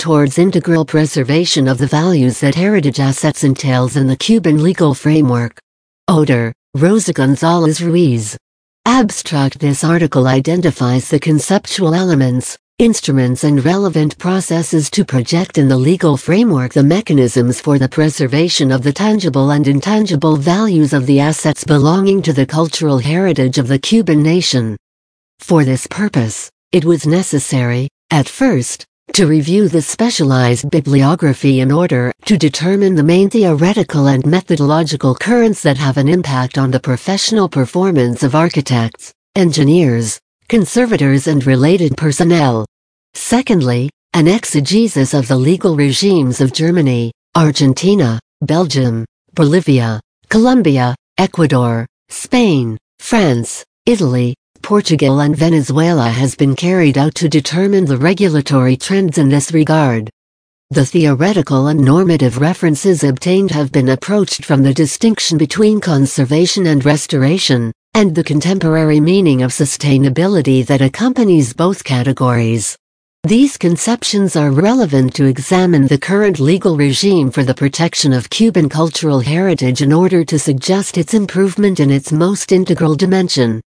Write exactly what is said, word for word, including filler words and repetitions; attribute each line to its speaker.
Speaker 1: towards integral preservation of the values that heritage assets entails in the Cuban legal framework. Oder, Rosa Gonzalez Ruiz. Abstract. This article identifies the conceptual elements, instruments and relevant processes to project in the legal framework the mechanisms for the preservation of the tangible and intangible values of the assets belonging to the cultural heritage of the Cuban nation. For this purpose, it was necessary, at first, to review the specialized bibliography in order to determine the main theoretical and methodological currents that have an impact on the professional performance of architects, engineers, conservators and related personnel. Secondly, an exegesis of the legal regimes of Germany, Argentina, Belgium, Bolivia, Colombia, Ecuador, Spain, France, Italy, Portugal and Venezuela has been carried out to determine the regulatory trends in this regard. The theoretical and normative references obtained have been approached from the distinction between conservation and restoration, and the contemporary meaning of sustainability that accompanies both categories. These conceptions are relevant to examine the current legal regime for the protection of Cuban cultural heritage in order to suggest its improvement in its most integral dimension.